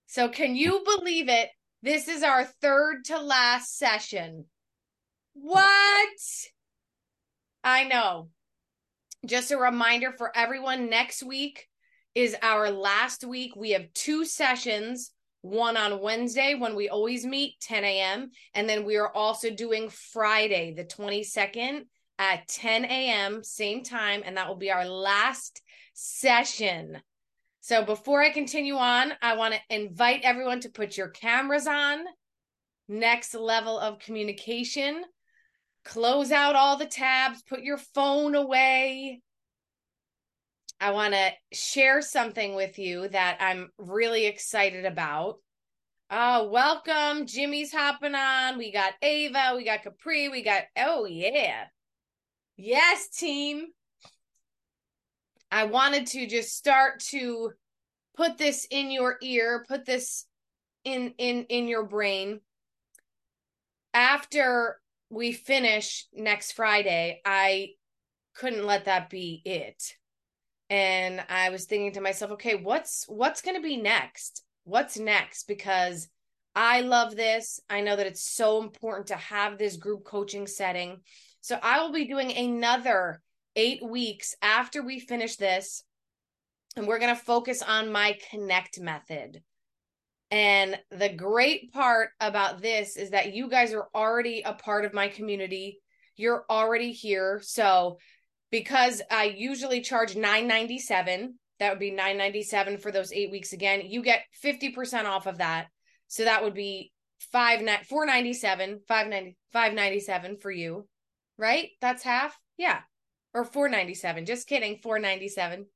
So can you believe it? This is our third to last session. What? I know. Just a reminder for everyone, next week is our last week. We have two sessions, one on Wednesday when we always meet, 10 a.m. And then we are also doing Friday, the 22nd at 10 a.m., same time. And that will be our last session. So before I continue on, I want to invite everyone to put your cameras on. Next level of communication. Close out all the tabs, put your phone away. I want to share something with you that I'm really excited about. Welcome. Jimmy's hopping on. We got Ava, we got Capri, oh yeah. Yes, team. I wanted to just start to put this in your ear, put this in your brain. After we finish next Friday, I couldn't let that be it. And I was thinking to myself, okay, what's going to be next? What's next? Because I love this. I know that it's so important to have this group coaching setting. So I will be doing another 8 weeks after we finish this. And we're going to focus on my Connect method. And the great part about this is that you guys are already a part of my community. You're already here. So because I usually charge $9.97, that would be $9.97 for those 8 weeks again. You get 50% off of that. So that would be $4.97, $5.97 for you, right? That's half. Yeah. Or $4.97. Just kidding. $4.97.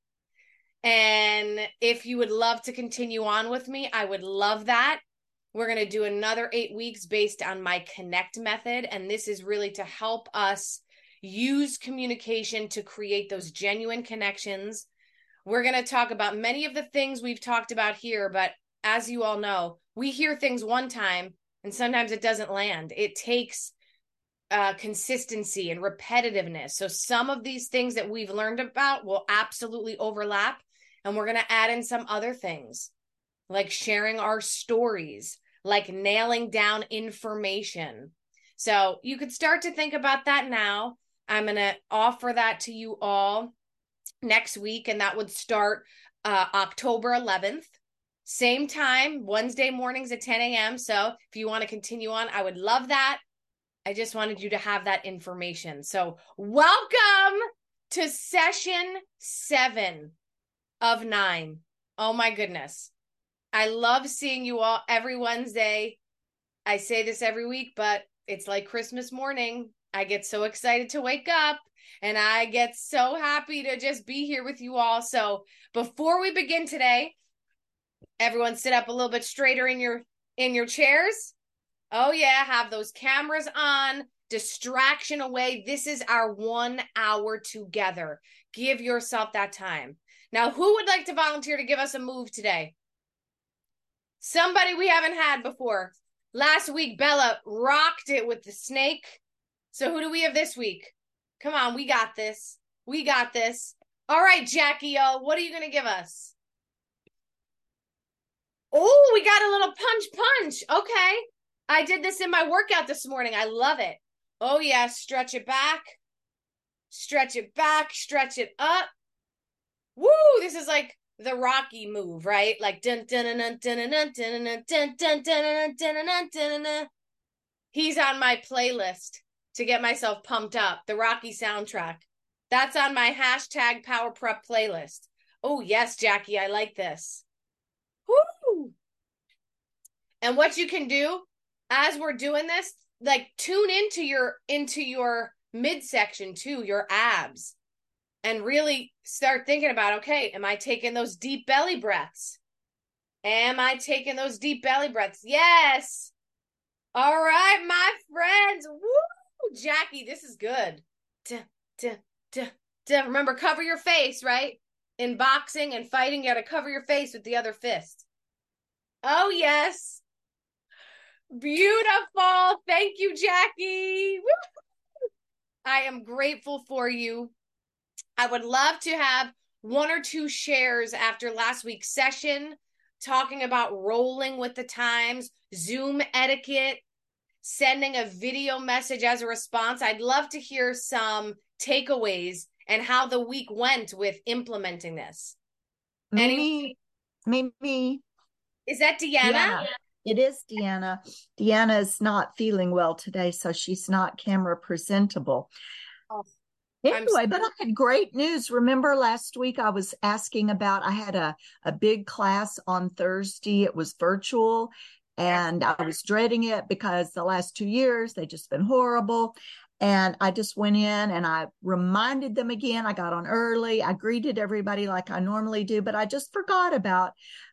And if you would love to continue on with me, I would love that. We're going to do another 8 weeks based on my Connect method. And this is really to help us use communication to create those genuine connections. We're going to talk about many of the things we've talked about here, but as you all know, we hear things one time and sometimes it doesn't land. It takes consistency and repetitiveness. So some of these things that we've learned about will absolutely overlap. And we're going to add in some other things like sharing our stories, like nailing down information. So you could start to think about that now. I'm going to offer that to you all next week, and that would start October 11th. Same time, Wednesday mornings at 10 a.m. So if you want to continue on, I would love that. I just wanted you to have that information. So welcome to session 7 of 9. Oh my goodness. I love seeing you all every Wednesday. I say this every week, but it's like Christmas morning. I get so excited to wake up and I get so happy to just be here with you all. So before we begin today, everyone sit up a little bit straighter in your chairs. Oh yeah, have those cameras on, distraction away. This is our 1 hour together. Give yourself that time. Now, who would like to volunteer to give us a move today? Somebody we haven't had before. Last week, Bella rocked it with the snake. So who do we have this week? Come on, we got this. We got this. All right, Jackie O, what are you going to give us? Oh, we got a little punch. Okay. I did this in my workout this morning. I love it. Oh, yeah. Stretch it back, stretch it up. Woo! This is like the Rocky move, right? Like dun dun dun dun dun dun dun dun dun dun dun dun dun. He's on my playlist to get myself pumped up. The Rocky soundtrack. That's on my hashtag Power Prep playlist. Oh yes, Jackie, I like this. Woo! And what you can do as we're doing this, like tune into your midsection too, your abs, and really start thinking about, okay, am I taking those deep belly breaths? Am I taking those deep belly breaths? Yes. All right, my friends. Woo! Jackie, this is good. Duh, duh, duh, duh. Remember, cover your face, right? In boxing and fighting, you got to cover your face with the other fist. Oh, yes. Beautiful. Thank you, Jackie. Woo! I am grateful for you. I would love to have one or two shares after last week's session. talking about rolling with the times, Zoom etiquette, sending a video message as a response. I'd love to hear some takeaways and how the week went with implementing this. Mimi, Mimi, Is that Deanna? Deanna. It is Deanna. Deanna is not feeling well today, so she's not camera presentable. Oh, Anyway, but I had great news. Remember last week I was asking about, I had a big class on Thursday. It was virtual and I was dreading it because the last 2 years they just been horrible. And I just went in and I reminded them again. I got on early. I greeted everybody like I normally do, but I just forgot about,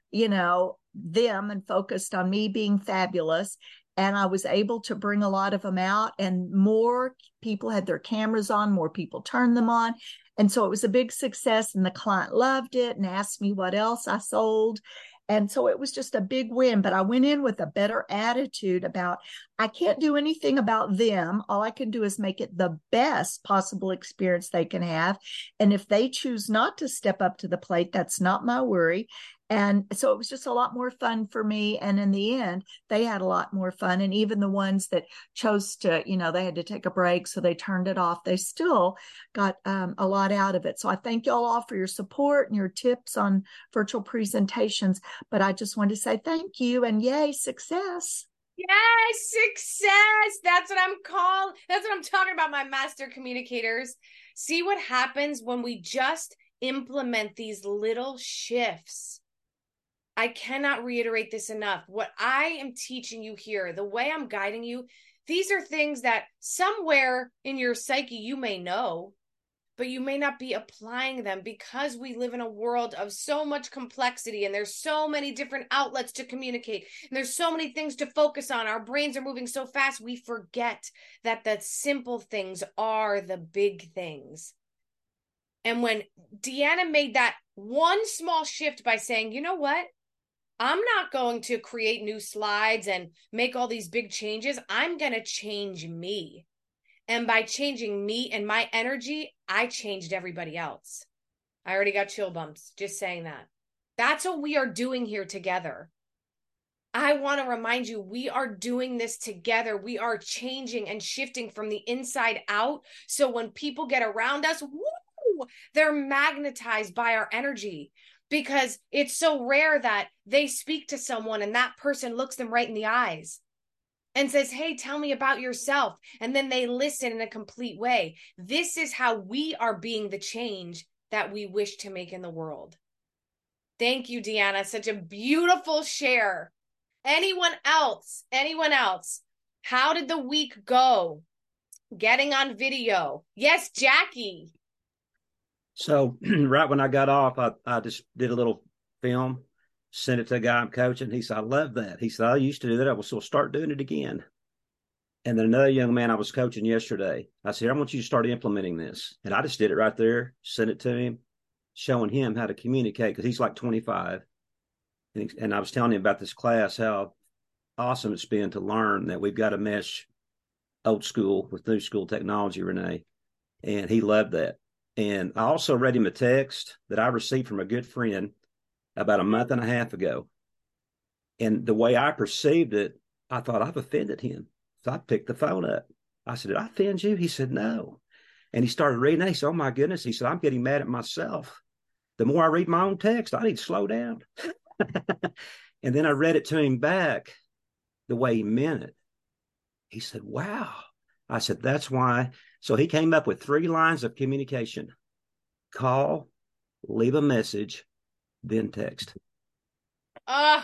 them and focused on me being fabulous. And I was able to bring a lot of them out, and more people had their cameras on, more people turned them on. And so it was a big success, and the client loved it and asked me what else I sold. And so it was just a big win. But I went in with a better attitude about, I can't do anything about them. All I can do is make it the best possible experience they can have. And if they choose not to step up to the plate, that's not my worry. And so it was just a lot more fun for me. And in the end, they had a lot more fun. And even the ones that chose to, they had to take a break, so they turned it off, they still got a lot out of it. So I thank y'all all for your support and your tips on virtual presentations. But I just wanted to say thank you and yay, success. Yes, success. That's what I'm called. That's what I'm talking about, my master communicators. See what happens when we just implement these little shifts. I cannot reiterate this enough. What I am teaching you here, the way I'm guiding you, these are things that somewhere in your psyche you may know, but you may not be applying them because we live in a world of so much complexity and there's so many different outlets to communicate and there's so many things to focus on. Our brains are moving so fast, we forget that the simple things are the big things. And when Deanna made that one small shift by saying, you know what? I'm not going to create new slides and make all these big changes. I'm going to change me. And by changing me and my energy, I changed everybody else. I already got chill bumps just saying that. That's what we are doing here together. I want to remind you, we are doing this together. We are changing and shifting from the inside out. So when people get around us, woo, they're magnetized by our energy. Because it's so rare that they speak to someone and that person looks them right in the eyes and says, hey, tell me about yourself. And then they listen in a complete way. This is how we are being the change that we wish to make in the world. Thank you, Deanna. Such a beautiful share. Anyone else? How did the week go? Getting on video. Yes, Jackie. So right when I got off, I just did a little film, sent it to a guy I'm coaching. He said, I love that. He said, I used to do that. I will still start doing it again. And then another young man I was coaching yesterday, I said, I want you to start implementing this. And I just did it right there, sent it to him, showing him how to communicate because he's like 25. And I was telling him about this class, how awesome it's been to learn that we've got to mesh old school with new school technology, Renee. And he loved that. And I also read him a text that I received from a good friend about a month and a half ago. And the way I perceived it, I thought I've offended him. So I picked the phone up. I said, did I offend you? He said, no. And he started reading it. He said, oh my goodness. He said, I'm getting mad at myself. The more I read my own text, I need to slow down. And then I read it to him back the way he meant it. He said, wow. I said, that's why. So he came up with 3 lines of communication: call, leave a message, then text. And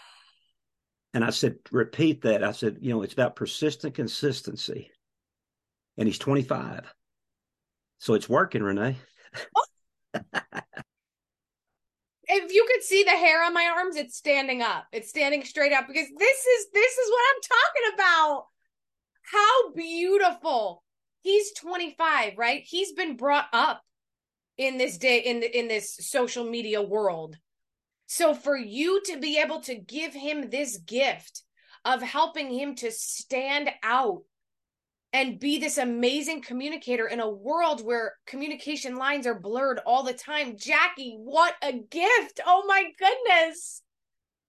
I said, repeat that. I said, it's about persistent consistency. And he's 25. So it's working, Renee. If you could see the hair on my arms, it's standing up. It's standing straight up because this is what I'm talking about. How beautiful. He's 25, right? He's been brought up in this day in this social media world. So for you to be able to give him this gift of helping him to stand out and be this amazing communicator in a world where communication lines are blurred all the time. Jackie, what a gift. Oh my goodness.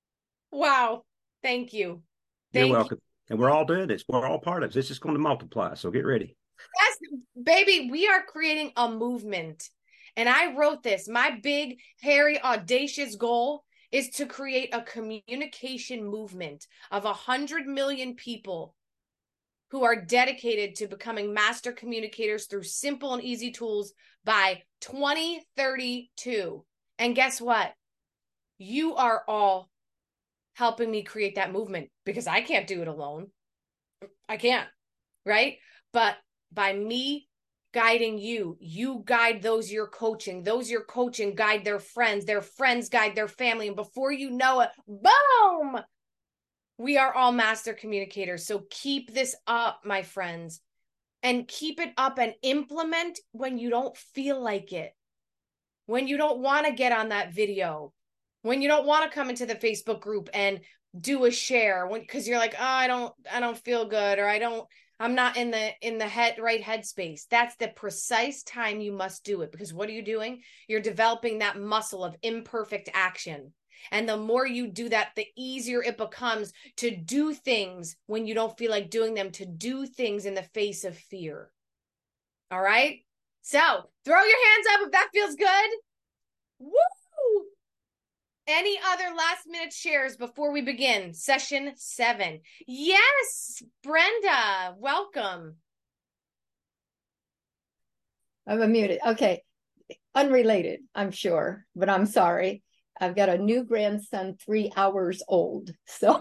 Wow. Thank you. You're Thank you. welcome. And we're all doing this. We're all part of this. It's just going to multiply. So get ready. Yes, baby, we are creating a movement. And I wrote this. My big, hairy, audacious goal is to create a communication movement of 100 million people who are dedicated to becoming master communicators through simple and easy tools by 2032. And guess what? You are all helping me create that movement because I can't do it alone. I can't, right? But by me guiding you, you guide those you're coaching guide their friends guide their family. And before you know it, boom, we are all master communicators. So keep this up, my friends, and keep it up and implement when you don't feel like it, when you don't want to get on that video, when you don't want to come into the Facebook group and do a share, because you're like, oh, I don't feel good, or I'm not in the right headspace. That's the precise time you must do it, because what are you doing? You're developing that muscle of imperfect action. And the more you do that, the easier it becomes to do things when you don't feel like doing them, to do things in the face of fear. All right? So throw your hands up if that feels good. Woo! Any other last minute shares before we begin session 7? Yes, Brenda, welcome. I'm unmuted. Okay. Unrelated, I'm sure, but I'm sorry. I've got a new grandson, 3 hours old. So,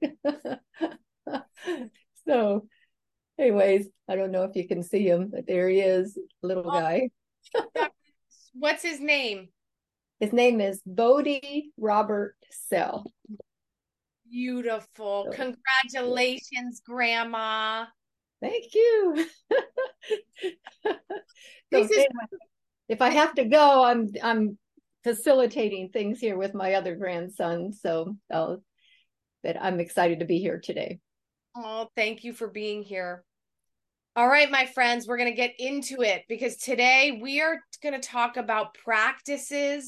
so anyways, I don't know if you can see him, but there he is, little guy. What's his name? His name is Bodie Robert Sell. Beautiful. So, congratulations, Grandma. Thank you. So if I have to go, I'm facilitating things here with my other grandson. So but I'm excited to be here today. Oh, thank you for being here. All right, my friends, we're going to get into it because today we are going to talk about practices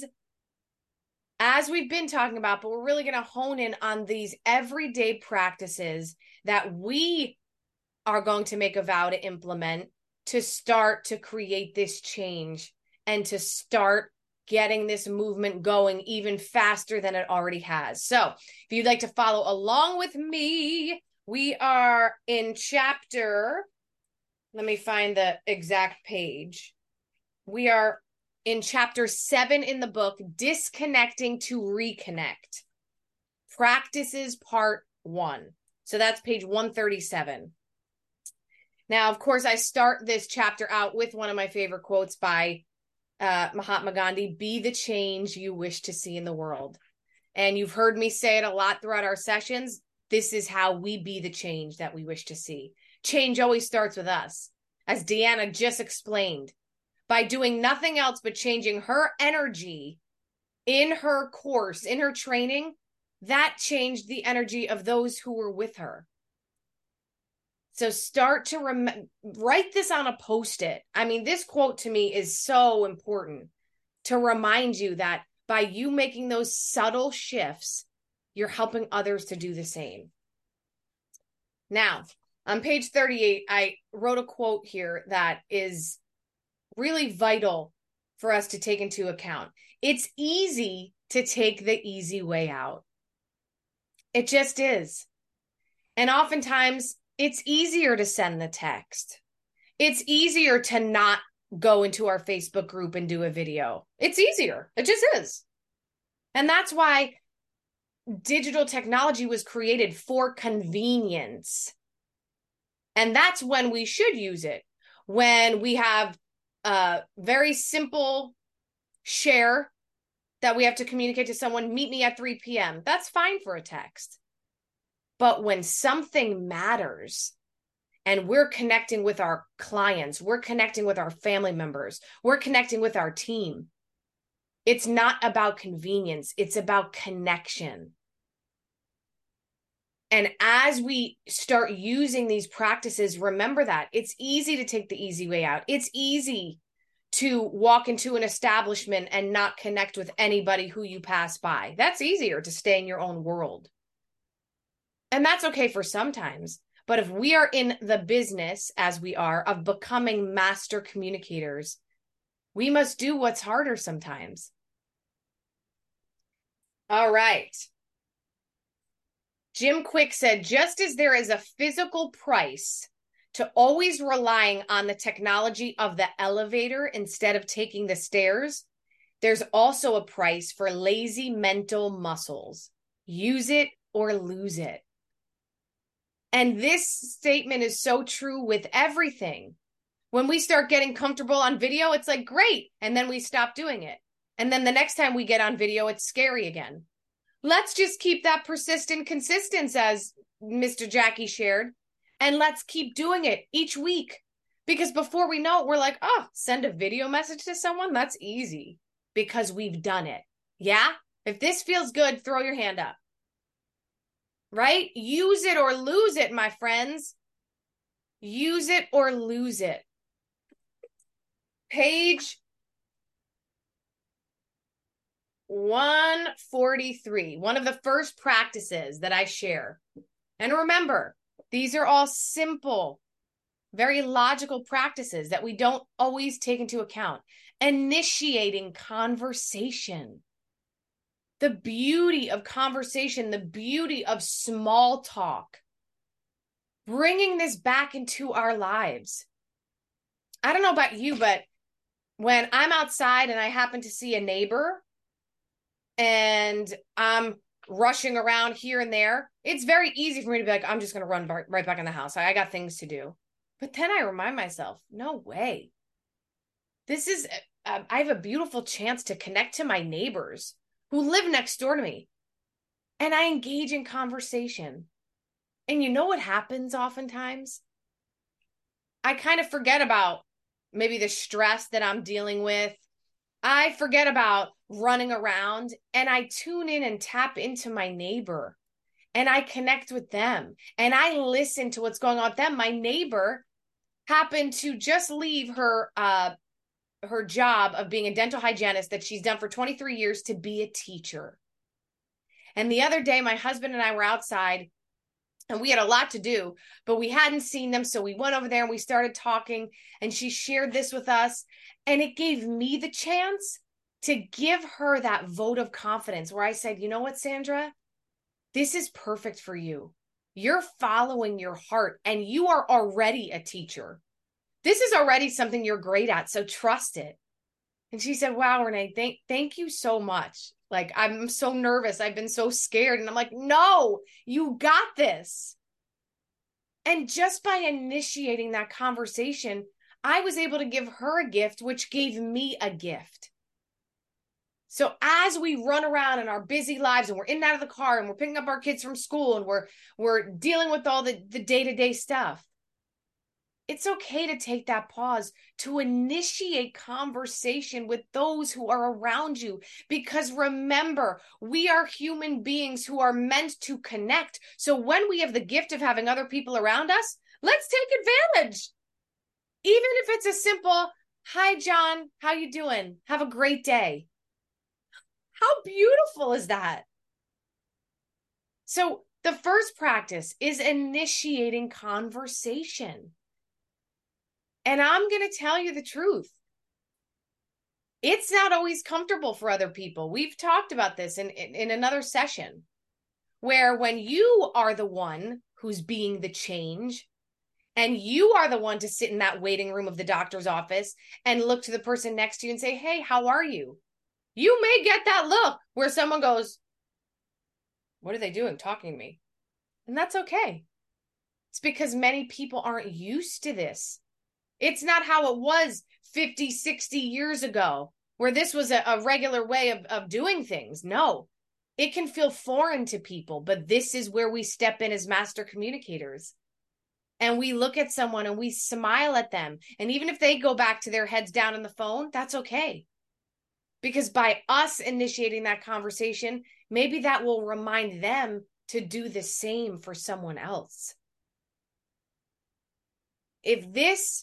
as we've been talking about, but we're really going to hone in on these everyday practices that we are going to make a vow to implement to start to create this change and to start getting this movement going even faster than it already has. So if you'd like to follow along with me, we are in chapter, let me find the exact page. We are in chapter 7 in the book, Disconnecting to Reconnect. Practices Part 1. So that's page 137. Now, of course, I start this chapter out with one of my favorite quotes by Mahatma Gandhi: be the change you wish to see in the world. And you've heard me say it a lot throughout our sessions. This is how we be the change that we wish to see. Change always starts with us. As Deanna just explained, by doing nothing else but changing her energy in her course, in her training, that changed the energy of those who were with her. So start to write this on a Post-it. I mean, this quote to me is so important to remind you that by you making those subtle shifts, you're helping others to do the same. Now, on page 38, I wrote a quote here that is really vital for us to take into account. It's easy to take the easy way out. It just is. And oftentimes, it's easier to send the text. It's easier to not go into our Facebook group and do a video. It's easier. It just is. And that's why digital technology was created for convenience. And that's when we should use it. When we have a very simple share that we have to communicate to someone, meet me at 3 p.m. That's fine for a text. But when something matters and we're connecting with our clients, we're connecting with our family members, we're connecting with our team, it's not about convenience, it's about connection. And as we start using these practices, remember that it's easy to take the easy way out. It's easy to walk into an establishment and not connect with anybody who you pass by. That's easier, to stay in your own world. And that's okay for sometimes. But if we are in the business, as we are, of becoming master communicators, we must do what's harder sometimes. All right. Jim Quick said, just as there is a physical price to always relying on the technology of the elevator instead of taking the stairs, there's also a price for lazy mental muscles. Use it or lose it. And this statement is so true with everything. When we start getting comfortable on video, it's like, great. And then we stop doing it. And then the next time we get on video, it's scary again. Let's just keep that persistent consistency, as Mr. Jackie shared, and let's keep doing it each week. Because before we know it, we're like, oh, send a video message to someone? That's easy because we've done it. Yeah? If this feels good, throw your hand up. Right? Use it or lose it, my friends. Use it or lose it. Page 143, one of the first practices that I share. And remember, these are all simple, very logical practices that we don't always take into account. Initiating conversation. The beauty of conversation, the beauty of small talk. Bringing this back into our lives. I don't know about you, but when I'm outside and I happen to see a neighbor and I'm rushing around here and there, it's very easy for me to be like, I'm just going to run right back in the house. I got things to do. But then I remind myself, no way. This is, I have a beautiful chance to connect to my neighbors who live next door to me. And I engage in conversation. And you know what happens oftentimes? I kind of forget about maybe the stress that I'm dealing with. I forget about running around and I tune in and tap into my neighbor and I connect with them and I listen to what's going on with them. My neighbor happened to just leave her job of being a dental hygienist that she's done for 23 years to be a teacher. And the other day, my husband and I were outside and we had a lot to do, but we hadn't seen them. So we went over there and we started talking and she shared this with us. And it gave me the chance to give her that vote of confidence where I said, you know what, Sandra, this is perfect for you. You're following your heart and you are already a teacher. This is already something you're great at. So trust it. And she said, wow, Renee, thank you so much. Like, I'm so nervous. I've been so scared. And I'm like, no, you got this. And just by initiating that conversation, I was able to give her a gift, which gave me a gift. So as we run around in our busy lives and we're in and out of the car and we're picking up our kids from school and we're dealing with all the day-to-day stuff, it's okay to take that pause to initiate conversation with those who are around you. Because remember, we are human beings who are meant to connect. So when we have the gift of having other people around us, let's take advantage. Even if it's a simple, hi, John, how you doing? Have a great day. How beautiful is that? So the first practice is initiating conversation. And I'm going to tell you the truth. It's not always comfortable for other people. We've talked about this in another session, where when you are the one who's being the change, and you are the one to sit in that waiting room of the doctor's office and look to the person next to you and say, hey, how are you? You may get that look where someone goes, what are they doing talking to me? And that's okay. It's because many people aren't used to this. It's not how it was 50, 60 years ago, where this was a regular way of doing things. No, it can feel foreign to people, but this is where we step in as master communicators. And we look at someone and we smile at them. And even if they go back to their heads down on the phone, that's okay. Because by us initiating that conversation, maybe that will remind them to do the same for someone else. If this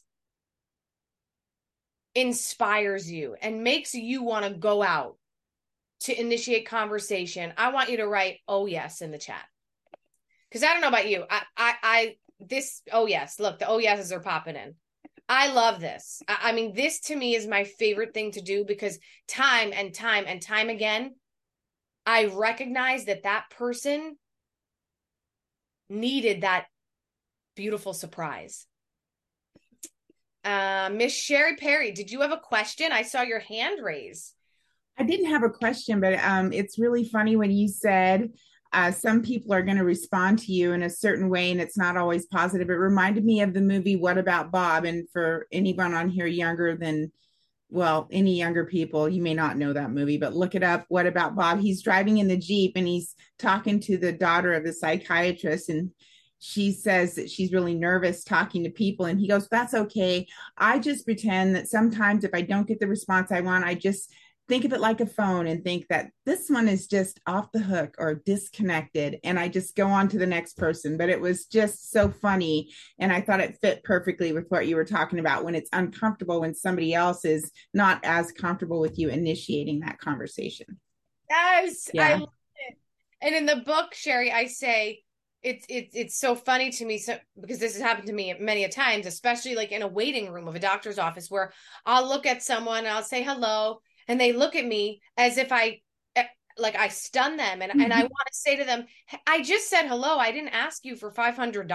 inspires you and makes you want to go out to initiate conversation, I want you to write, oh yes, in the chat. because I don't know about you. Oh yes, look, the oh yeses are popping in. I love this. I mean, this to me is my favorite thing to do because time and time and time again, I recognize that that person needed that beautiful surprise. Miss Sherry Perry, did you have a question? I saw your hand raise. I didn't have a question, but it's really funny when you said some people are going to respond to you in a certain way and it's not always positive. It reminded me of the movie What About Bob? And for anyone on here younger than, well, any younger people, you may not know that movie, but look it up. What About Bob? He's driving in the Jeep and he's talking to the daughter of the psychiatrist, and she says that she's really nervous talking to people. And he goes, that's okay. I just pretend that sometimes if I don't get the response I want, I just think of it like a phone and think that this one is just off the hook or disconnected. And I just go on to the next person. But it was just so funny. And I thought it fit perfectly with what you were talking about when it's uncomfortable, when somebody else is not as comfortable with you initiating that conversation. Yes, Yeah. I love it. And in the book, Sherry, I say, it's so funny to me, so because this has happened to me many a times, especially like in a waiting room of a doctor's office, where I'll look at someone and I'll say hello, and they look at me as if I stun them, and I want to say to them, I just said hello. I didn't ask you for $500.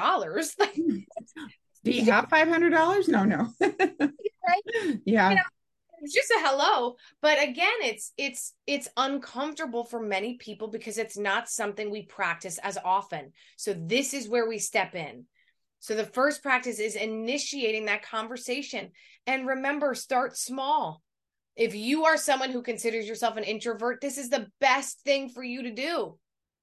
Do you have $500? No. Right? Yeah. You know, it's just a hello, but again, it's uncomfortable for many people because it's not something we practice as often. So this is where we step in. So the first practice is initiating that conversation. And remember, start small. If you are someone who considers yourself an introvert, this is the best thing for you to do.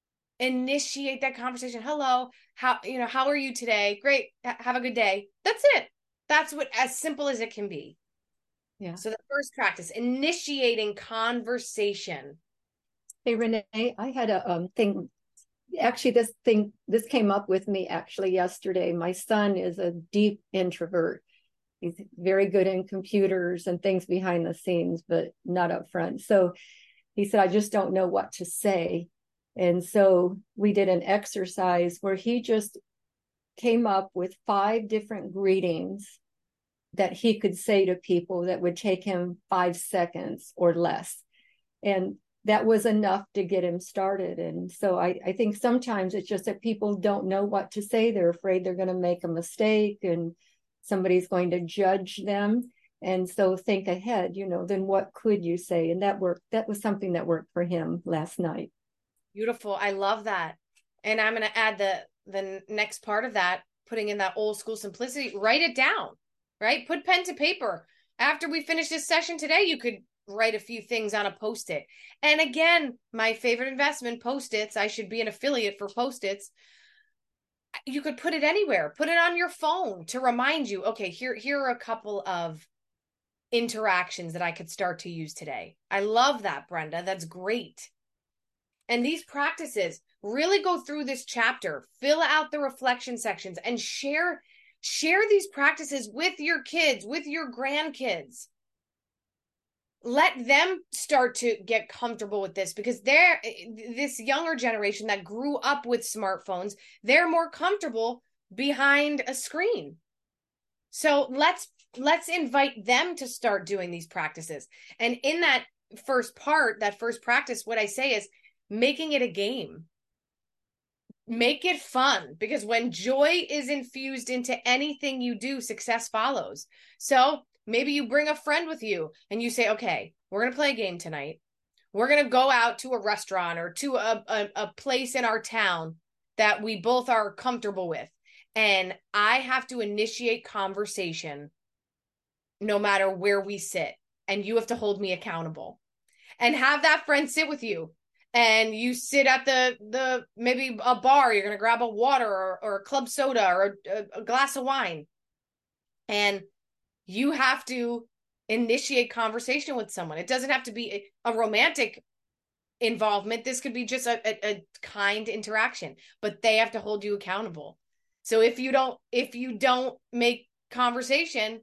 Initiate that conversation. Hello, how are you today? Great. Have a good day. That's it. That's what, as simple as it can be. Yeah. So the first practice, initiating conversation. Hey, Renee, I had a thing. Actually, this came up with me actually yesterday. My son is a deep introvert. He's very good in computers and things behind the scenes, but not up front. So he said, I just don't know what to say. And so we did an exercise where he just came up with 5 different greetings that he could say to people that would take him 5 seconds or less. And that was enough to get him started. And so I think sometimes it's just that people don't know what to say. They're afraid they're going to make a mistake and somebody's going to judge them. And so think ahead, then what could you say? And that worked. That was something that worked for him last night. Beautiful. I love that. And I'm going to add the next part of that, putting in that old school simplicity. Write it down, right? Put pen to paper. After we finish this session today, you could write a few things on a Post-it. And again, my favorite investment, Post-its. I should be an affiliate for Post-its. You could put it anywhere. Put it on your phone to remind you, okay, here are a couple of interactions that I could start to use today. I love that, Brenda. That's great. And these practices, really go through this chapter, fill out the reflection sections, and share these practices with your kids, with your grandkids. Let them start to get comfortable with this, because this younger generation that grew up with smartphones, they're more comfortable behind a screen. So let's invite them to start doing these practices. And in that first practice, what I say is making it a game. Make it fun, because when joy is infused into anything you do, success follows. So maybe you bring a friend with you and you say, okay, we're going to play a game tonight. We're going to go out to a restaurant or to a place in our town that we both are comfortable with. And I have to initiate conversation no matter where we sit. And you have to hold me accountable. And have that friend sit with you. And you sit at the maybe a bar, you're going to grab a water or a club soda or a glass of wine. And you have to initiate conversation with someone. It doesn't have to be a romantic involvement. This could be just a kind interaction, but they have to hold you accountable. So if you don't make conversation,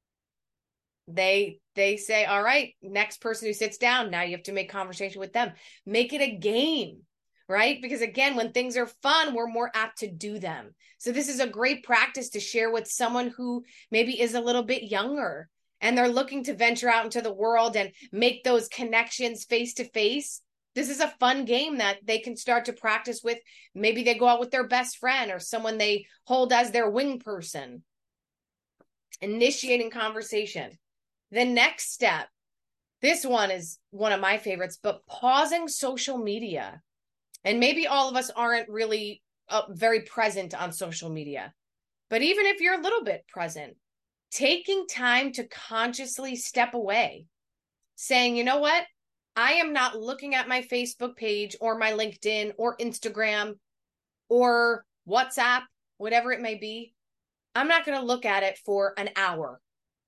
they say, all right, next person who sits down, now you have to make conversation with them. Make it a game, right? Because again, when things are fun, we're more apt to do them. So this is a great practice to share with someone who maybe is a little bit younger and they're looking to venture out into the world and make those connections face to face. This is a fun game that they can start to practice with. Maybe they go out with their best friend or someone they hold as their wing person. Initiating conversation. The next step, this one is one of my favorites, but pausing social media. And maybe all of us aren't really very present on social media. But even if you're a little bit present, taking time to consciously step away, saying, you know what? I am not looking at my Facebook page or my LinkedIn or Instagram or WhatsApp, whatever it may be. I'm not going to look at it for an hour.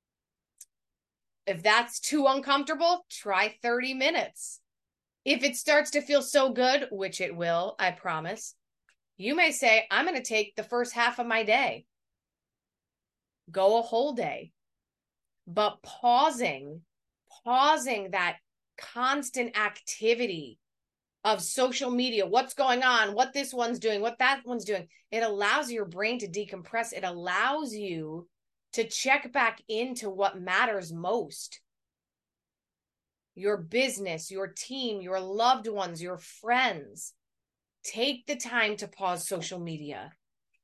If that's too uncomfortable, try 30 minutes. If it starts to feel so good, which it will, I promise, you may say, I'm going to take the first half of my day. Go a whole day. But pausing that constant activity of social media, what's going on, what this one's doing, what that one's doing, it allows your brain to decompress. It allows you to check back into what matters most. Your business, your team, your loved ones, your friends. Take the time to pause social media.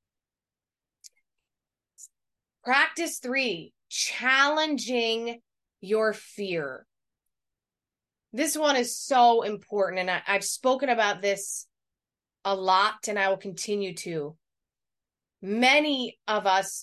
Practice 3, challenging your fear. This one is so important, and I've spoken about this a lot, and I will continue to. Many of us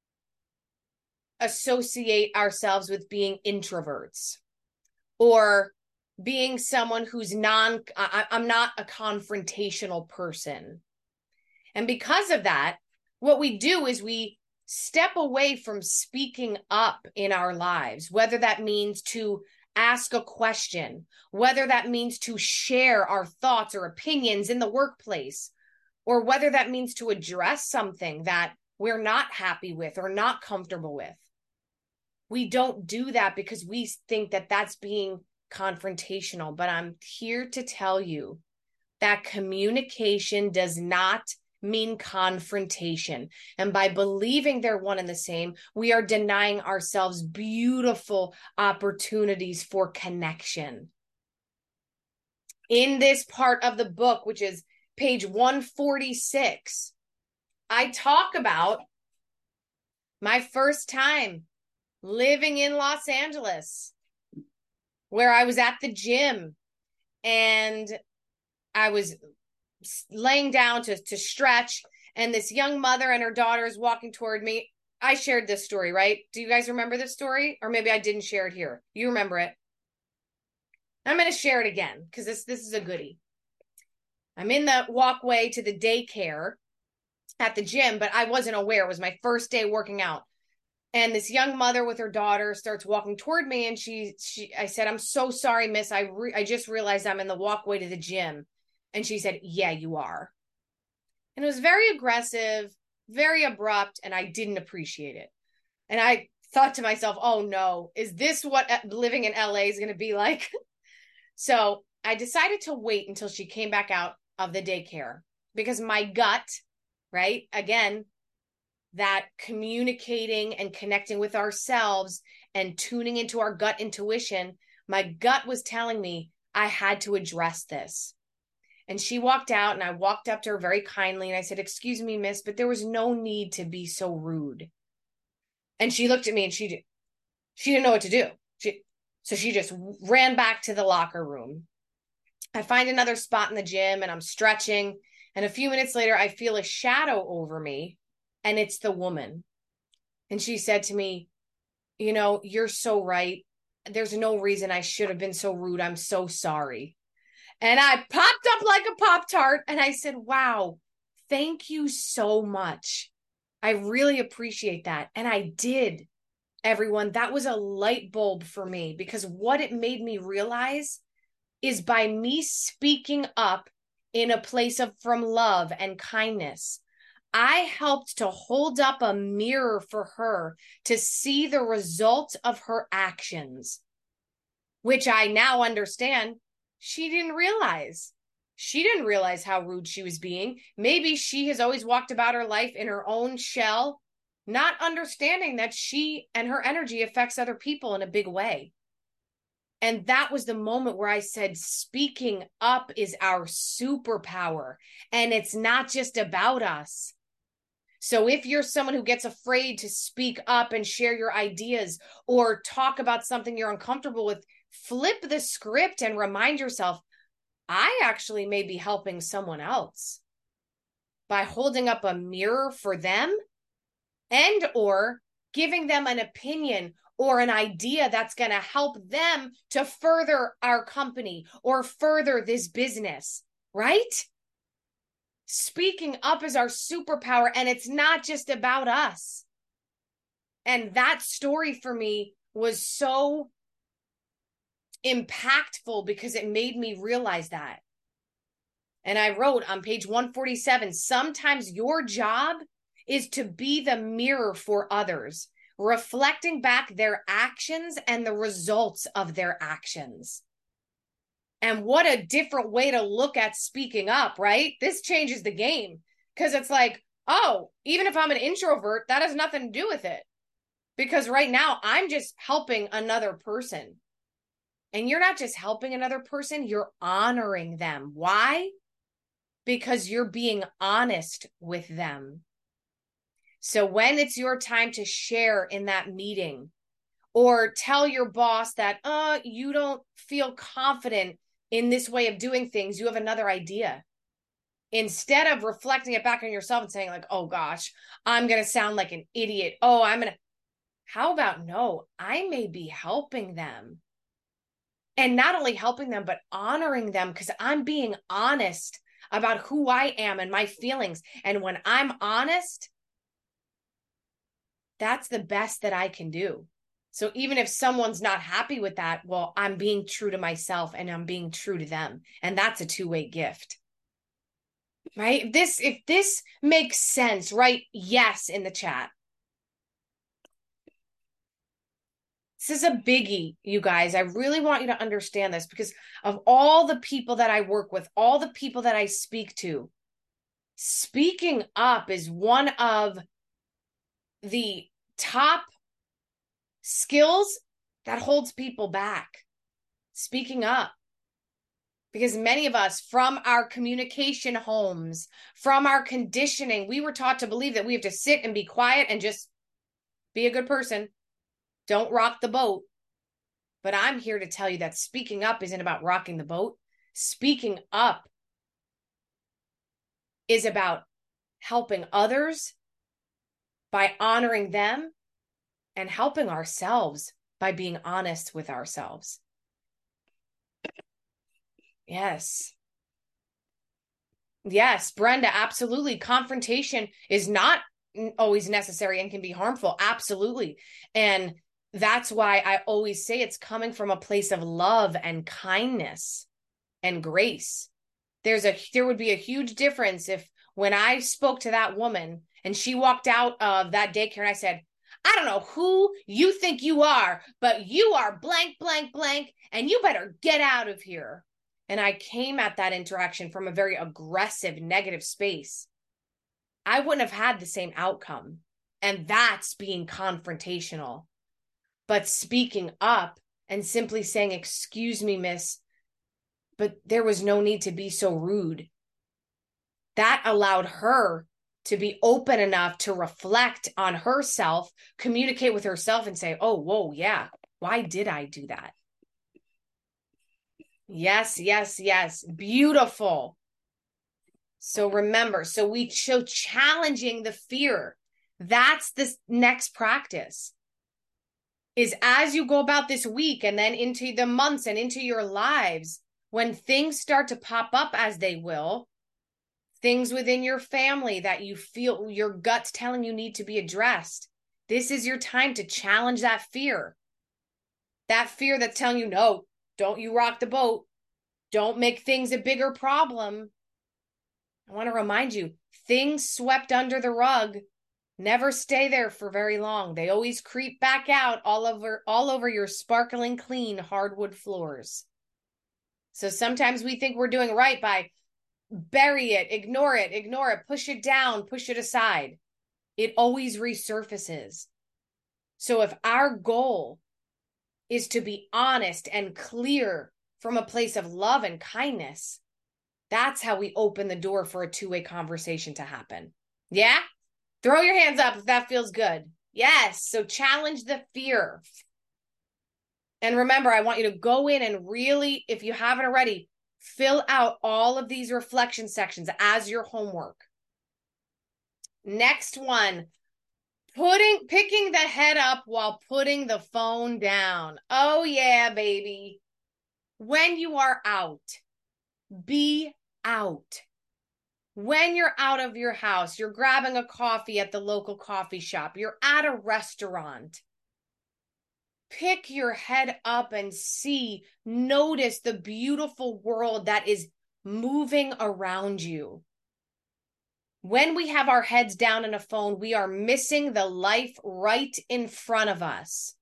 associate ourselves with being introverts or being someone who's I'm not a confrontational person. And because of that, what we do is we step away from speaking up in our lives, whether that means to ask a question, whether that means to share our thoughts or opinions in the workplace, or whether that means to address something that we're not happy with or not comfortable with. We don't do that because we think that that's being confrontational, but I'm here to tell you that communication does not mean confrontation. And by believing they're one and the same, we are denying ourselves beautiful opportunities for connection. In this part of the book, which is page 146, I talk about my first time living in Los Angeles, where I was at the gym and I was laying down to stretch, and this young mother and her daughter is walking toward me. I shared this story, right? Do you guys remember this story? Or maybe I didn't share it here. You remember it. I'm going to share it again because this is a goodie. I'm in the walkway to the daycare at the gym, but I wasn't aware. It was my first day working out. And this young mother with her daughter starts walking toward me, and I said, "I'm so sorry, miss. I just realized I'm in the walkway to the gym." And she said, "Yeah, you are." And it was very aggressive, very abrupt, and I didn't appreciate it. And I thought to myself, oh no, is this what living in LA is going to be like? So I decided to wait until she came back out of the daycare because my gut, right? Again, that communicating and connecting with ourselves and tuning into our gut intuition, my gut was telling me I had to address this. And she walked out, and I walked up to her very kindly, and I said, "Excuse me, miss, but there was no need to be so rude." And she looked at me, and she didn't know what to do. So she just ran back to the locker room. I find another spot in the gym, and I'm stretching. And a few minutes later, I feel a shadow over me, and it's the woman. And she said to me, "You know, you're so right. There's no reason I should have been so rude. I'm so sorry." And I popped up like a Pop-Tart, and I said, "Wow, thank you so much. I really appreciate that." And I did, everyone. That was a light bulb for me, because what it made me realize is by me speaking up in a place from love and kindness, I helped to hold up a mirror for her to see the result of her actions, which I now understand she didn't realize. She didn't realize how rude she was being. Maybe she has always walked about her life in her own shell, not understanding that she and her energy affects other people in a big way. And that was the moment where I said, speaking up is our superpower. And it's not just about us. So if you're someone who gets afraid to speak up and share your ideas or talk about something you're uncomfortable with, flip the script and remind yourself, I actually may be helping someone else by holding up a mirror for them and or giving them an opinion or an idea that's going to help them to further our company or further this business, right? Speaking up is our superpower, and it's not just about us. And that story for me was so impactful because it made me realize that. And I wrote on page 147, sometimes your job is to be the mirror for others, reflecting back their actions and the results of their actions. And what a different way to look at speaking up, right? This changes the game because it's like, oh, even if I'm an introvert, that has nothing to do with it. Because right now I'm just helping another person. And you're not just helping another person, you're honoring them. Why? Because you're being honest with them. So when it's your time to share in that meeting or tell your boss that, you don't feel confident in this way of doing things, you have another idea. Instead of reflecting it back on yourself and saying like, oh gosh, I'm going to sound like an idiot. How about no, I may be helping them. And not only helping them, but honoring them because I'm being honest about who I am and my feelings. And when I'm honest, that's the best that I can do. So even if someone's not happy with that, well, I'm being true to myself and I'm being true to them. And that's a two-way gift. Right? If this makes sense, write yes in the chat. This is a biggie, you guys. I really want you to understand this because of all the people that I work with, all the people that I speak to, speaking up is one of the top skills that holds people back. Speaking up. Because many of us, from our communication homes, from our conditioning, we were taught to believe that we have to sit and be quiet and just be a good person. Don't rock the boat. But I'm here to tell you that speaking up isn't about rocking the boat. Speaking up is about helping others by honoring them and helping ourselves by being honest with ourselves. Yes. Yes, Brenda, absolutely. Confrontation is not always necessary and can be harmful. Absolutely. And that's why I always say it's coming from a place of love and kindness and grace. There would be a huge difference if when I spoke to that woman and she walked out of that daycare and I said, I don't know who you think you are, but you are blank, blank, blank, and you better get out of here. And I came at that interaction from a very aggressive, negative space. I wouldn't have had the same outcome. And that's being confrontational. But speaking up and simply saying, excuse me, miss, but there was no need to be so rude. That allowed her to be open enough to reflect on herself, communicate with herself and say, oh, whoa, yeah, why did I do that? Yes, yes, yes. Beautiful. So remember, so challenging the fear. That's the next practice. Is as you go about this week and then into the months and into your lives, when things start to pop up as they will, things within your family that you feel your gut's telling you need to be addressed, this is your time to challenge that fear. That fear that's telling you, no, don't you rock the boat. Don't make things a bigger problem. I want to remind you, things swept under the rug never stay there for very long. They always creep back out all over your sparkling clean hardwood floors. So sometimes we think we're doing right by bury it, ignore it, push it down, push it aside. It always resurfaces. So if our goal is to be honest and clear from a place of love and kindness, that's how we open the door for a two-way conversation to happen. Yeah? Throw your hands up if that feels good. Yes. So challenge the fear. And remember, I want you to go in and really, if you haven't already, fill out all of these reflection sections as your homework. Next one, picking the head up while putting the phone down. Oh yeah, baby. When you are out, be out. When you're out of your house, you're grabbing a coffee at the local coffee shop, you're at a restaurant. Pick your head up and notice the beautiful world that is moving around you. When we have our heads down in a phone, we are missing the life right in front of us.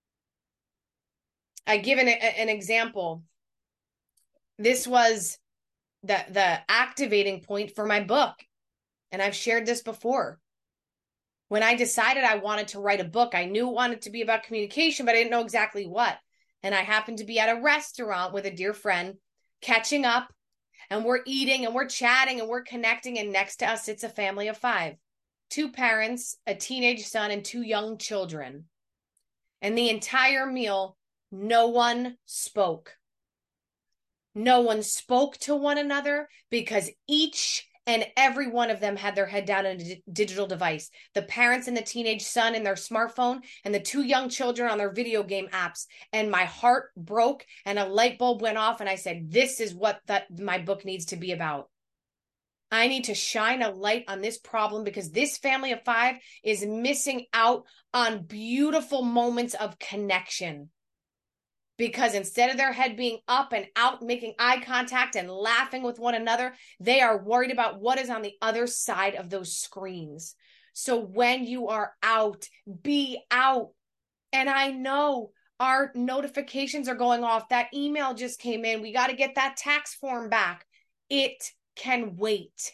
I give an example. This was the activating point for my book. And I've shared this before. When I decided I wanted to write a book, I knew it wanted to be about communication, but I didn't know exactly what. And I happened to be at a restaurant with a dear friend, catching up, and we're eating and we're chatting and we're connecting. And next to us, it's a family of 5, 2 parents, a teenage son, and 2 young children. And the entire meal, no one spoke. No one spoke to one another because each and every one of them had their head down on a digital device. The parents and the teenage son in their smartphone, and the 2 young children on their video game apps. And my heart broke and a light bulb went off. And I said, this is what my book needs to be about. I need to shine a light on this problem because this family of 5 is missing out on beautiful moments of connection. Because instead of their head being up and out, making eye contact and laughing with one another, they are worried about what is on the other side of those screens. So when you are out, be out. And I know our notifications are going off. That email just came in. We got to get that tax form back. It can wait.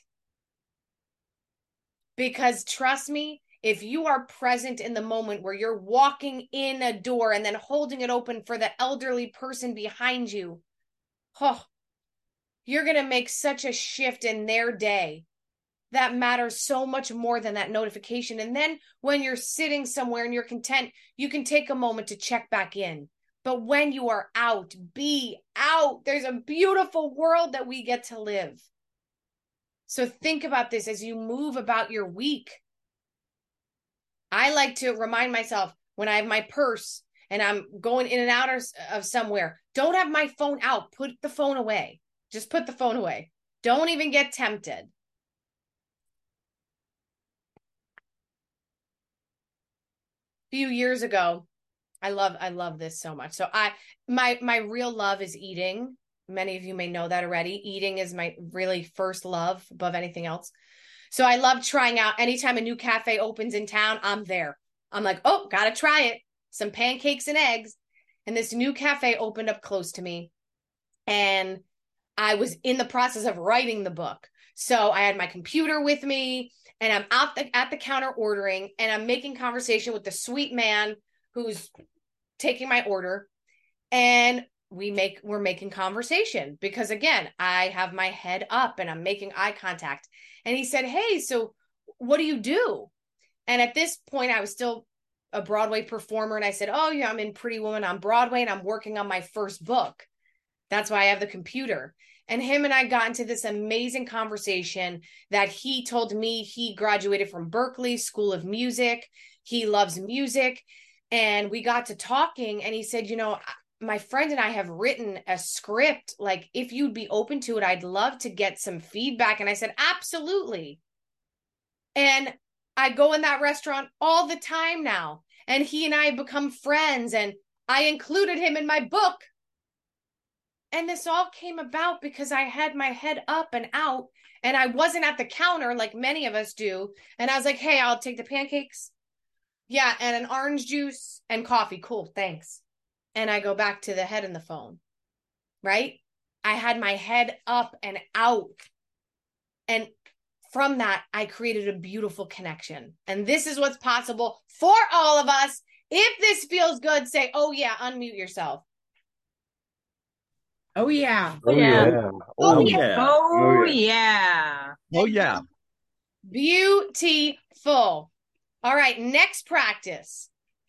Because trust me, if you are present in the moment where you're walking in a door and then holding it open for the elderly person behind you, you're going to make such a shift in their day. That matters so much more than that notification. And then when you're sitting somewhere and you're content, you can take a moment to check back in. But when you are out, be out. There's a beautiful world that we get to live. So think about this as you move about your week. I like to remind myself when I have my purse and I'm going in and out of somewhere, don't have my phone out. Put the phone away. Just put the phone away. Don't even get tempted. A few years ago, I love this so much. So my real love is eating. Many of you may know that already. Eating is my really first love above anything else. So I love trying out anytime a new cafe opens in town, I'm there. I'm like, oh, gotta try it. Some pancakes and eggs. And this new cafe opened up close to me. And I was in the process of writing the book. So I had my computer with me and I'm out at the counter ordering and I'm making conversation with the sweet man who's taking my order. And we're making conversation because again, I have my head up and I'm making eye contact. And he said, hey, so what do you do? And at this point I was still a Broadway performer. And I said, oh yeah, I'm in Pretty Woman on Broadway and I'm working on my first book. That's why I have the computer. And him and I got into this amazing conversation that he told me he graduated from Berklee School of Music. He loves music. And we got to talking and he said, you know, my friend and I have written a script. Like, if you'd be open to it, I'd love to get some feedback. And I said, absolutely. And I go in that restaurant all the time now. And he and I become friends. And I included him in my book. And this all came about because I had my head up and out. And I wasn't at the counter like many of us do. And I was like, hey, I'll take the pancakes. Yeah, and an orange juice and coffee. Cool, thanks. And I go back to the head in the phone, right? I had my head up and out. And from that, I created a beautiful connection. And this is what's possible for all of us. If this feels good, say, oh yeah, unmute yourself. Oh yeah. Oh yeah. Oh, yeah. Oh yeah. Oh yeah. Beautiful. All right, next practice.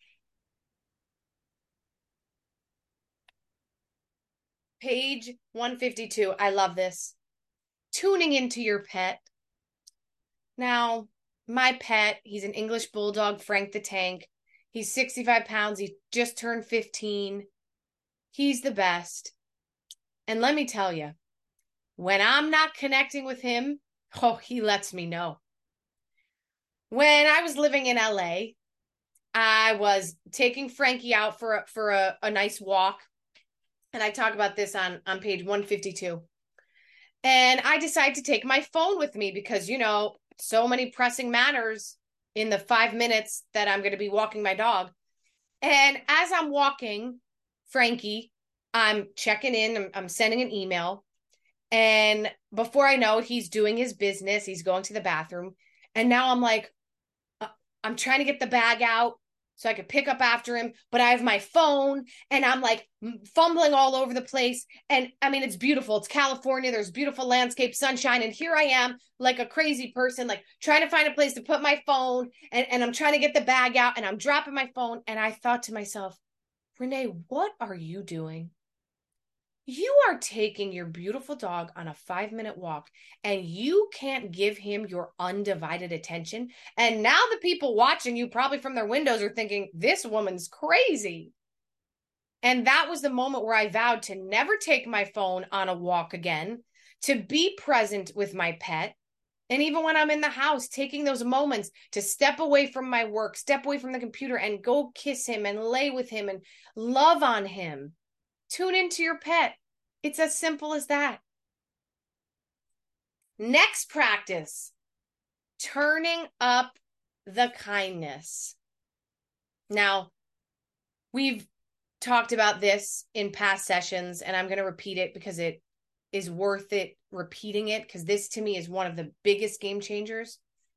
Page 152. I love this. Tuning into your pet. Now, my pet, he's an English bulldog, Frank the Tank. He's 65 pounds. He just turned 15. He's the best. And let me tell you, when I'm not connecting with him, oh, he lets me know. When I was living in LA, I was taking Frankie out for a nice walk. And I talk about this on page 152. And I decided to take my phone with me because, you know, so many pressing matters in the 5 minutes that I'm going to be walking my dog. And as I'm walking Frankie, I'm checking in, I'm sending an email. And before I know it, he's doing his business. He's going to the bathroom. And now I'm like, I'm trying to get the bag out so I could pick up after him, but I have my phone and I'm like fumbling all over the place. And I mean, it's beautiful. It's California. There's beautiful landscape, sunshine. And here I am like a crazy person, like trying to find a place to put my phone and I'm trying to get the bag out and I'm dropping my phone. And I thought to myself, Renee, what are you doing? You are taking your beautiful dog on a 5-minute walk and you can't give him your undivided attention. And now the people watching you probably from their windows are thinking, this woman's crazy. And that was the moment where I vowed to never take my phone on a walk again, to be present with my pet. And even when I'm in the house, taking those moments to step away from my work, step away from the computer and go kiss him and lay with him and love on him. Tune into your pet. It's as simple as that. Next practice, turning up the kindness. Now, we've talked about this in past sessions, and I'm going to repeat it because it is worth it repeating it, because this to me is one of the biggest game changers.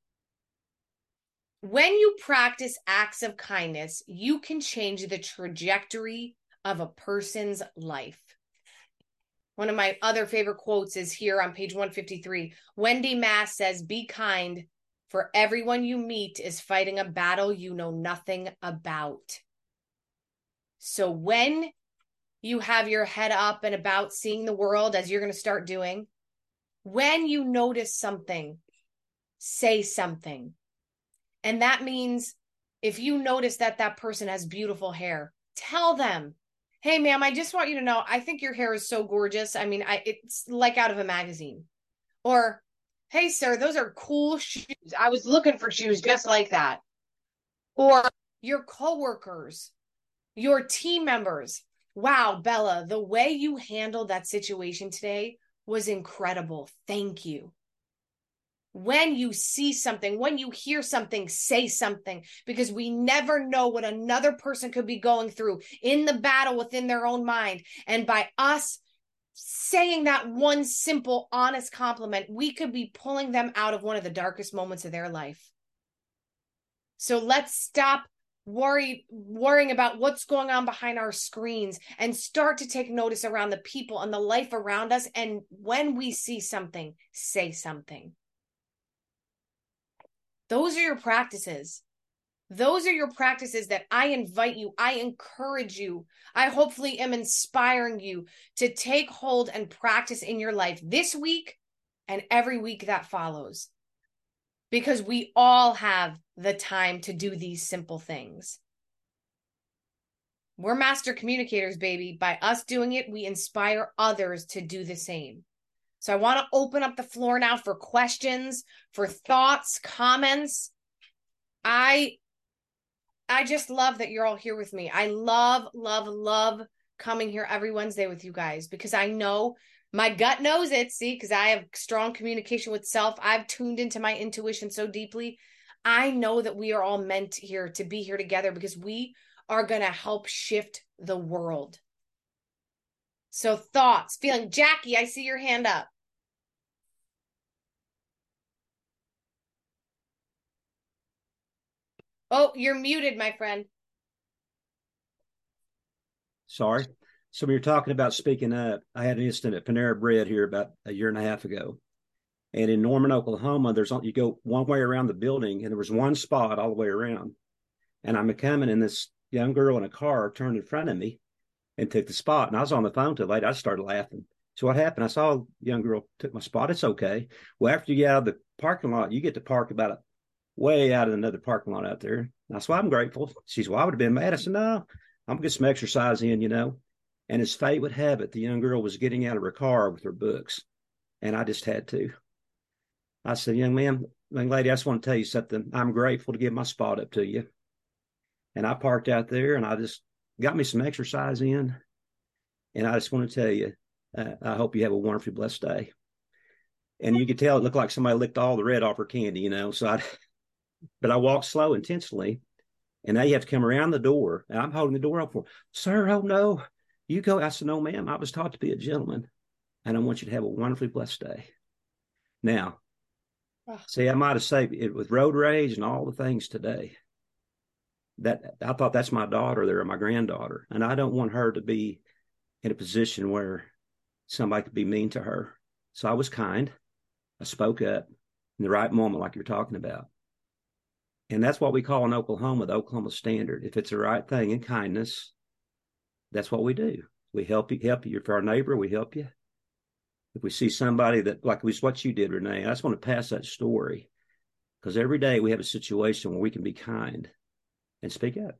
When you practice acts of kindness, you can change the trajectory of a person's life. One of my other favorite quotes is here on page 153. Wendy Mass says, be kind, for everyone you meet is fighting a battle you know nothing about. So when you have your head up and about seeing the world, as you're going to start doing, when you notice something, say something. And that means if you notice that that person has beautiful hair, tell them, hey, ma'am, I just want you to know, I think your hair is so gorgeous. I mean, it's like out of a magazine. Or, hey, sir, those are cool shoes. I was looking for shoes just like that. Or your coworkers, your team members. Wow, Bella, the way you handled that situation today was incredible. Thank you. When you see something, when you hear something, say something, because we never know what another person could be going through in the battle within their own mind. And by us saying that one simple, honest compliment, we could be pulling them out of one of the darkest moments of their life. So let's stop worrying about what's going on behind our screens and start to take notice around the people and the life around us. And when we see something, say something. Those are your practices. Those are your practices that I invite you, I encourage you, I hopefully am inspiring you to take hold and practice in your life this week and every week that follows. Because we all have the time to do these simple things. We're master communicators, baby. By us doing it, we inspire others to do the same. So I want to open up the floor now for questions, for thoughts, comments. I just love that you're all here with me. I love, love, love coming here every Wednesday with you guys because I know my gut knows it. See, because I have strong communication with self. I've tuned into my intuition so deeply. I know that we are all meant here to be here together because we are going to help shift the world. So thoughts, feeling, Jackie, I see your hand up. Oh, you're muted, my friend. Sorry. So when you're talking about speaking up, I had an incident at Panera Bread here about a year and a half ago. And in Norman, Oklahoma, you go one way around the building, and there was one spot all the way around. And I'm coming, and this young girl in a car turned in front of me and took the spot. And I was on the phone to the lady. I started laughing. So what happened? I saw a young girl took my spot. It's okay. Well, after you get out of the parking lot, you get to park about way out of another parking lot out there. That's why I'm grateful. She's, well, I would have been mad. I said, no, I'm going to get some exercise in, you know. And as fate would have it, the young girl was getting out of her car with her books. And I just had to. I said, young lady, I just want to tell you something. I'm grateful to give my spot up to you. And I parked out there, and I just got me some exercise in. And I just want to tell you, I hope you have a wonderfully blessed day. And you could tell it looked like somebody licked all the red off her candy, you know. But I walked slow intentionally, and now you have to come around the door, and I'm holding the door open for, sir, oh no, you go. I said, no, ma'am, I was taught to be a gentleman, and I want you to have a wonderfully blessed day. Now, see, I might have saved it with road rage and all the things today. That I thought that's my daughter there, or my granddaughter, and I don't want her to be in a position where somebody could be mean to her. So I was kind. I spoke up in the right moment, like you're talking about. And that's what we call in Oklahoma, the Oklahoma standard. If it's the right thing in kindness, that's what we do. We help you. If you're our neighbor, we help you. If we see somebody that, like was what you did, Renee, I just want to pass that story, because every day we have a situation where we can be kind and speak up.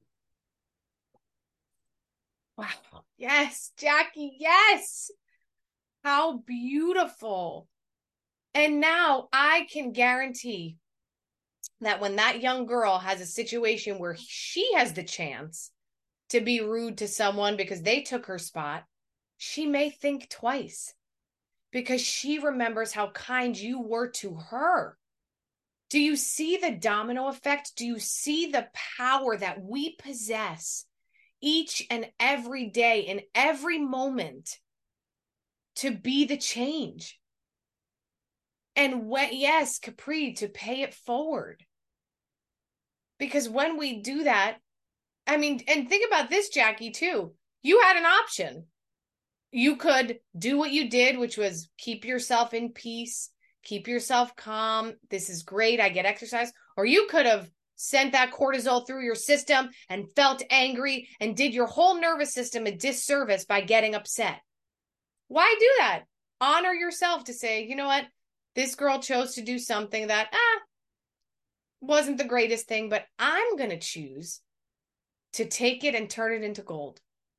Wow. Yes, Jackie. Yes. How beautiful. And now I can guarantee that when that young girl has a situation where she has the chance to be rude to someone because they took her spot, she may think twice, because she remembers how kind you were to her. Do you see the domino effect? Do you see the power that we possess each and every day, in every moment, to be the change? And yes, Capri, to pay it forward. Because when we do that, I mean, and think about this, Jackie, too. You had an option. You could do what you did, which was keep yourself in peace, keep yourself calm. This is great. I get exercise. Or you could have sent that cortisol through your system and felt angry and did your whole nervous system a disservice by getting upset. Why do that? Honor yourself to say, you know what? This girl chose to do something that wasn't the greatest thing, but I'm going to choose to take it and turn it into gold.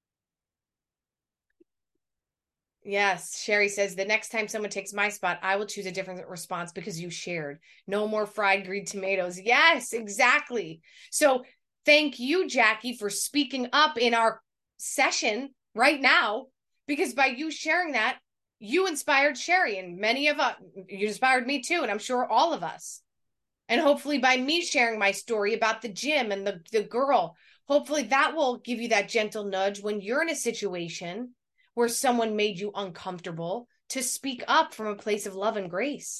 Yes, Sherry says, the next time someone takes my spot, I will choose a different response because you shared. No more fried green tomatoes. Yes, exactly. So thank you, Jackie, for speaking up in our session right now, because by you sharing that, you inspired Sherry, and many of us, you inspired me too, and I'm sure all of us. And hopefully by me sharing my story about the gym and the girl, hopefully that will give you that gentle nudge when you're in a situation where someone made you uncomfortable, to speak up from a place of love and grace.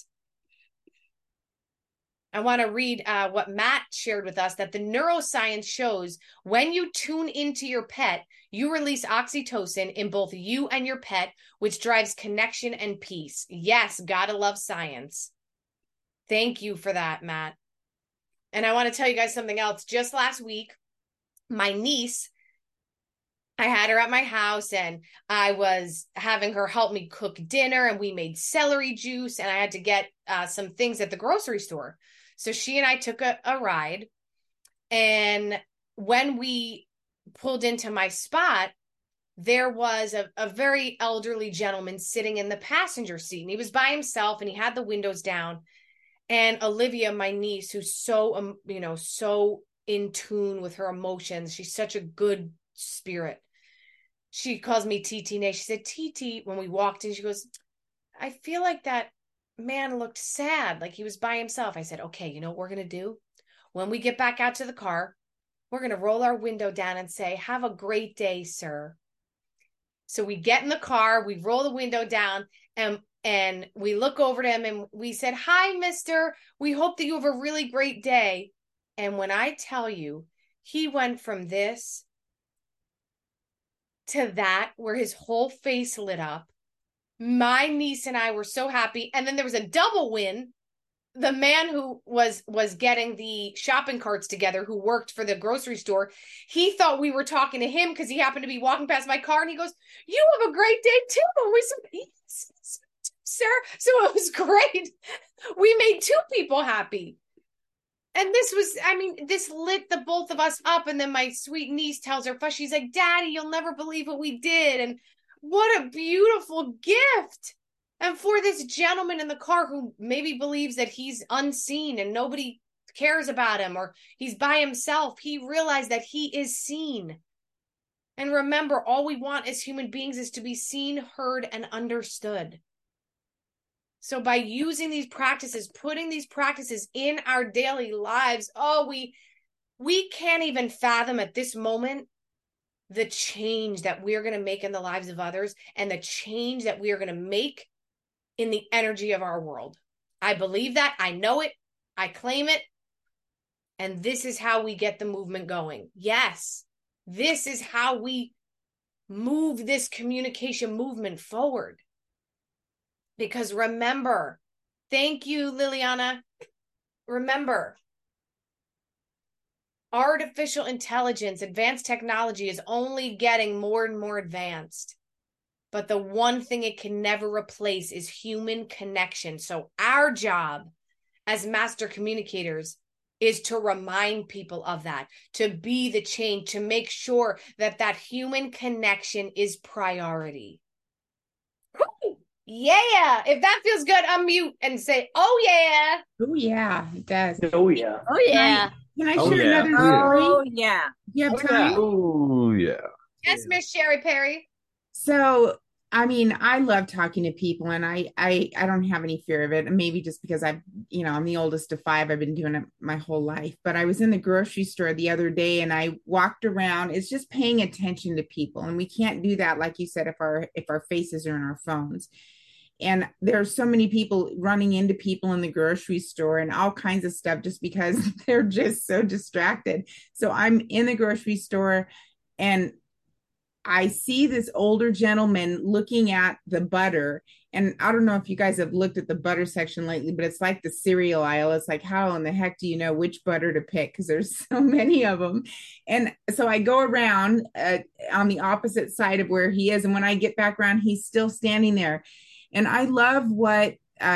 I want to read what Matt shared with us, that the neuroscience shows when you tune into your pet, you release oxytocin in both you and your pet, which drives connection and peace. Yes, gotta love science. Thank you for that, Matt. And I want to tell you guys something else. Just last week, my niece, I had her at my house, and I was having her help me cook dinner, and we made celery juice, and I had to get some things at the grocery store. So she and I took a ride, and when we pulled into my spot, there was a very elderly gentleman sitting in the passenger seat, and he was by himself, and he had the windows down. And Olivia, my niece, who's so, so in tune with her emotions, she's such a good spirit. She calls me TT Nay. She said, TT, when we walked in, she goes, I feel like that man looked sad, like he was by himself. I said, okay, you know what we're going to do? When we get back out to the car, we're going to roll our window down and say, have a great day, sir. So we get in the car, we roll the window down, and we look over to him, and we said, hi, mister. We hope that you have a really great day. And when I tell you, he went from this to that, where his whole face lit up. My niece and I were so happy. And then there was a double win. The man who was getting the shopping carts together, who worked for the grocery store, he thought we were talking to him because he happened to be walking past my car, and he goes, "You have a great day too." And we said, "Yes, sir." So it was great. We made two people happy. And this was, I mean, this lit the both of us up. And then my sweet niece tells her, she's like, "Daddy, you'll never believe what we did." And what a beautiful gift. And for this gentleman in the car who maybe believes that he's unseen and nobody cares about him, or he's by himself, he realized that he is seen. And remember, all we want as human beings is to be seen, heard, and understood. So by using these practices, putting these practices in our daily lives, we can't even fathom at this moment the change that we're going to make in the lives of others, and the change that we are going to make in the energy of our world. I believe that. I know it. I claim it. And this is how we get the movement going. Yes, this is how we move this communication movement forward. Because remember, thank you, Liliana. Remember, artificial intelligence, advanced technology is only getting more and more advanced. But the one thing it can never replace is human connection. So our job as master communicators is to remind people of that, to be the change, to make sure that that human connection is priority. Yeah. If that feels good, unmute and say, "Oh, yeah." Oh, yeah, it does. Oh, yeah. Oh, yeah. Can I Oh, share yeah. another story? Oh, yeah. Do you have Oh, time? yeah. Oh, yeah. Yes, Miss Sherry Perry. So, I mean, I love talking to people, and I don't have any fear of it. Maybe just because I'm the oldest of five. I've been doing it my whole life. But I was in the grocery store the other day, and I walked around. It's just paying attention to people, and we can't do that, like you said, if our faces are in our phones. And there's so many people running into people in the grocery store and all kinds of stuff just because they're just so distracted. So I'm in the grocery store, and I see this older gentleman looking at the butter. And I don't know if you guys have looked at the butter section lately, but it's like the cereal aisle. It's like, how in the heck do you know which butter to pick? Because there's so many of them. And so I go around on the opposite side of where he is. And when I get back around, he's still standing there. And I love what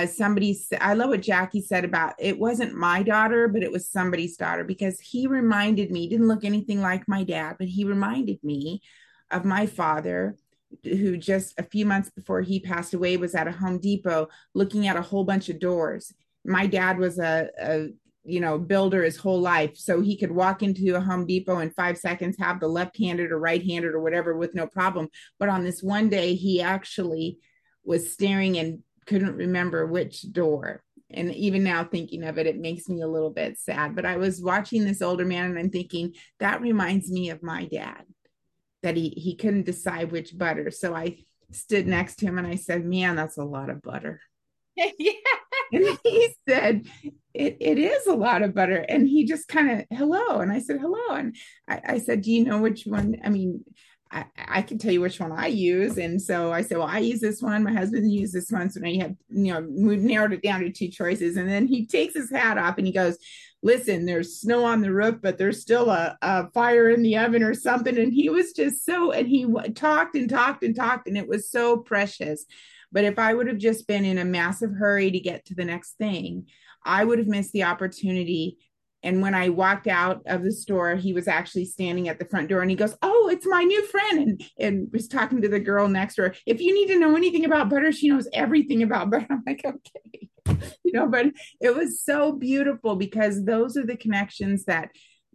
I love what Jackie said about it wasn't my daughter, but it was somebody's daughter, because he reminded me, didn't look anything like my dad, but he reminded me of my father, who just a few months before he passed away was at a Home Depot looking at a whole bunch of doors. My dad was a builder his whole life, so he could walk into a Home Depot in 5 seconds, have the left-handed or right-handed or whatever with no problem. But on this one day, he actually was staring and couldn't remember which door. And even now thinking of it, it makes me a little bit sad. But I was watching this older man, and I'm thinking, that reminds me of my dad, that he couldn't decide which butter. So I stood next to him and I said, "Man, that's a lot of butter." Yeah. And he said, it is a lot of butter. And he just kind of, hello. And I said, hello. And I said, "Do you know which one?" I mean, I can tell you which one I use. And so I said, "Well, I use this one. My husband used this one." So now you have, we've narrowed it down to two choices. And then he takes his hat off and he goes, "Listen, there's snow on the roof, but there's still a fire in the oven or something." And he was just and he talked and talked and talked, and it was so precious. But if I would have just been in a massive hurry to get to the next thing, I would have missed the opportunity. And when I walked out of the store, he was actually standing at the front door, and he goes, "Oh, it's my new friend," and was talking to the girl next door. "If you need to know anything about butter, she knows everything about butter." I'm like, okay. But it was so beautiful, because those are the connections that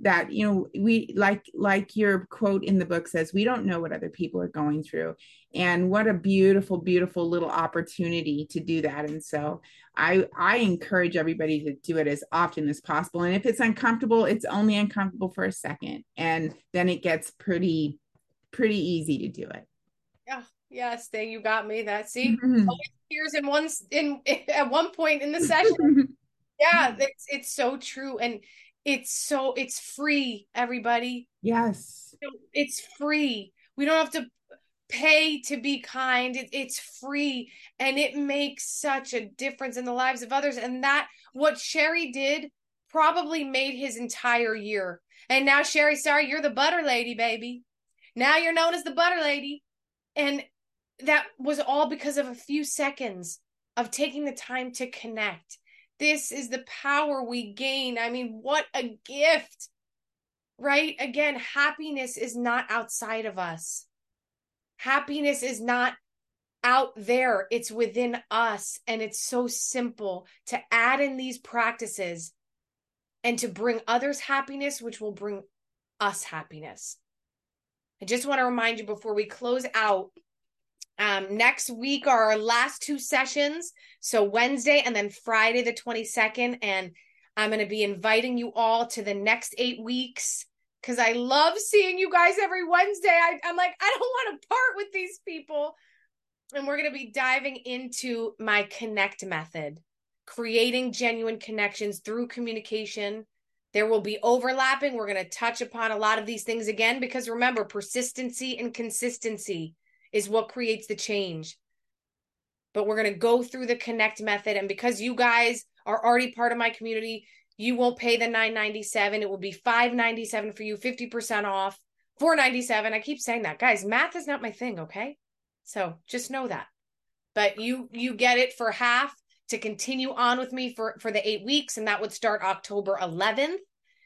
we like your quote in the book says, we don't know what other people are going through. And what a beautiful, beautiful little opportunity to do that. And so I encourage everybody to do it as often as possible. And if it's uncomfortable, it's only uncomfortable for a second, and then it gets pretty easy to do it. Yeah. Yes, there you got me. That see, always tears at one point in the session. Yeah, it's so true. And It's free, everybody. Yes. It's free. We don't have to pay to be kind. It's free, and it makes such a difference in the lives of others. And that what Sherry did probably made his entire year. And now, Sherry, sorry, you're the butter lady, baby. Now you're known as the butter lady. And that was all because of a few seconds of taking the time to connect. This is the power we gain. I mean, what a gift, right? Again, happiness is not outside of us. Happiness is not out there. It's within us. And it's so simple to add in these practices and to bring others happiness, which will bring us happiness. I just want to remind you before we close out, next week are our last 2 sessions. So Wednesday and then Friday, the 22nd. And I'm going to be inviting you all to the next 8 weeks because I love seeing you guys every Wednesday. I'm like, I don't want to part with these people. And we're going to be diving into my Connect method, creating genuine connections through communication. There will be overlapping. We're going to touch upon a lot of these things again, because remember, persistency and consistency is what creates the change. But we're going to go through the Connect method. And because you guys are already part of my community, you won't pay the $9.97. It will be $5.97 for you, 50% off, $4.97. I keep saying that. Guys, math is not my thing, okay? So just know that. But you get it for half to continue on with me for the 8 weeks, and that would start October 11th.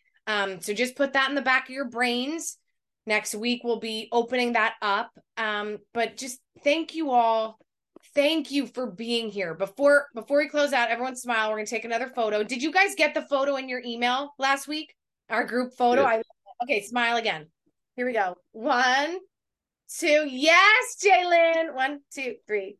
So just put that in the back of your brains. Next week, we'll be opening that up. But just thank you all. Thank you for being here. Before we close out, everyone smile. We're going to take another photo. Did you guys get the photo in your email last week? Our group photo? Yes. Okay, smile again. Here we go. 1, 2. Yes, Jalen. 1, 2, 3.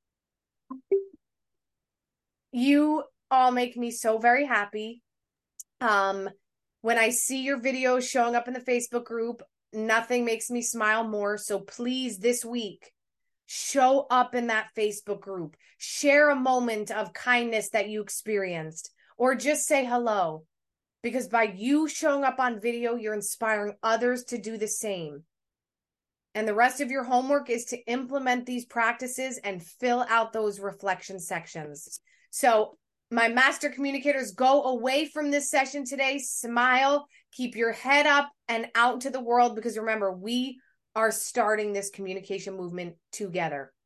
You all make me so very happy. When I see your videos showing up in the Facebook group, nothing makes me smile more. So please, this week, show up in that Facebook group. Share a moment of kindness that you experienced, or just say hello. Because by you showing up on video, you're inspiring others to do the same. And the rest of your homework is to implement these practices and fill out those reflection sections. So my master communicators, go away from this session today, smile, keep your head up and out to the world, because remember, we are starting this communication movement together.